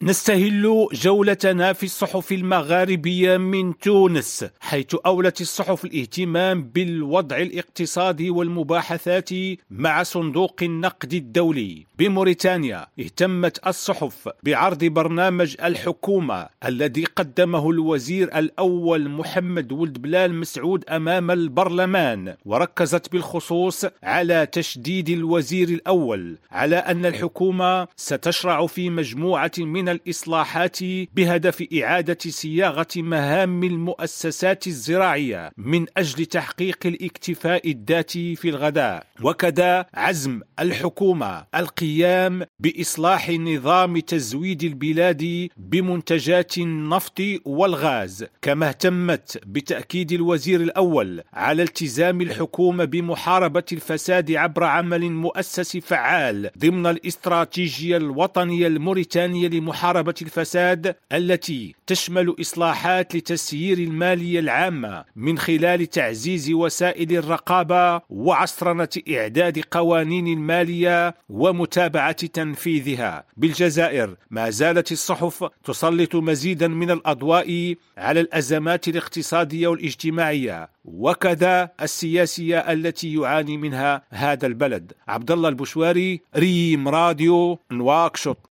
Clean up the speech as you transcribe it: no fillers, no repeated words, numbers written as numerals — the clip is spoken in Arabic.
نستهل جولتنا في الصحف المغاربية من تونس، حيث أولت الصحف الاهتمام بالوضع الاقتصادي والمباحثات مع صندوق النقد الدولي. بموريتانيا اهتمت الصحف بعرض برنامج الحكومة الذي قدمه الوزير الأول محمد ولد بلال مسعود أمام البرلمان، وركزت بالخصوص على تشديد الوزير الأول على أن الحكومة ستشرع في مجموعة من الإصلاحات بهدف إعادة صياغة مهام المؤسسات الزراعية من أجل تحقيق الاكتفاء الذاتي في الغذاء. وكذا عزم الحكومة القيام بإصلاح نظام تزويد البلاد بمنتجات النفط والغاز. كما اهتمت بتأكيد الوزير الأول على التزام الحكومة بمحاربة الفساد عبر عمل مؤسسي فعال ضمن الاستراتيجية الوطنية الموريتانية لمحاربة الفساد، التي تشمل إصلاحات لتسيير المالية العامة من خلال تعزيز وسائل الرقابة وعصرنة إعداد قوانين المالية ومتابعة تنفيذها. بالجزائر ما زالت الصحف تسلط مزيدا من الأضواء على الأزمات الاقتصادية والاجتماعية وكذا السياسية التي يعاني منها هذا البلد. عبد الله البشواري، ريم راديو، نواكشوط.